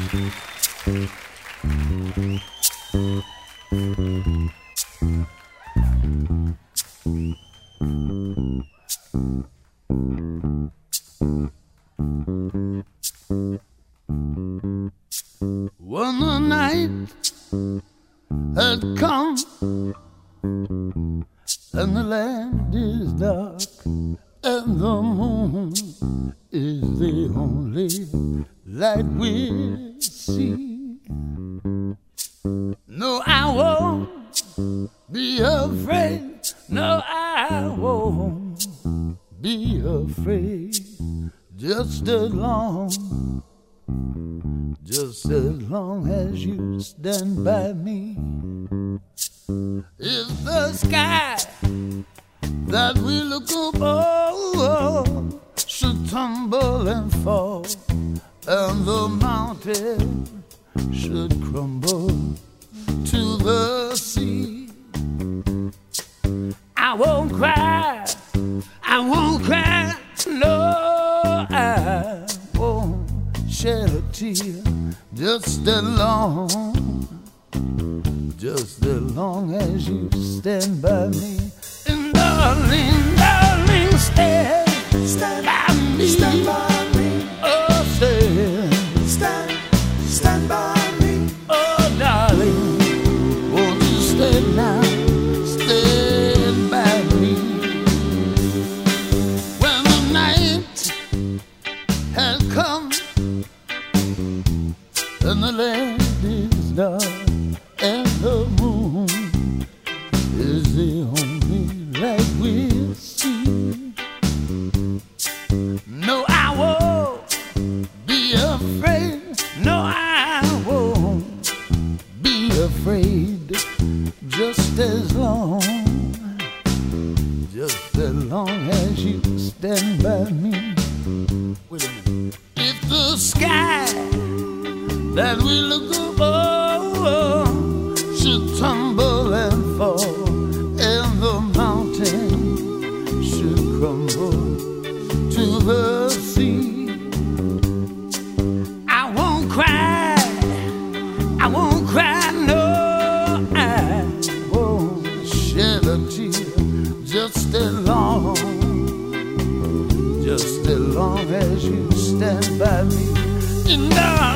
When the night had come and the land is dark and the moon is the only light we'll see. No, I won't be afraid. No, I won't be afraid. Just as long as you stand by me. If the sky that we look above should tumble and fall, and the mountain should crumble to the sea, I won't cry, I won't cry, no, I won't shed a tear. Just as long as you stand by me. And darling, darling, stand by me. Stand by me. Oh, stand by me. Oh, darling, won't you stand now? Stand by me. When the night had come and the land is dark and the moon is the only light we'll see. No, I won't be afraid. No, I won't be afraid. Just as long as you stand by me. Wait a minute. If the sky that we look above should tumble and fall, and the mountain should crumble to the sea, I won't cry, I won't cry, no, I won't shed a tear. Just as long as you stand by me. And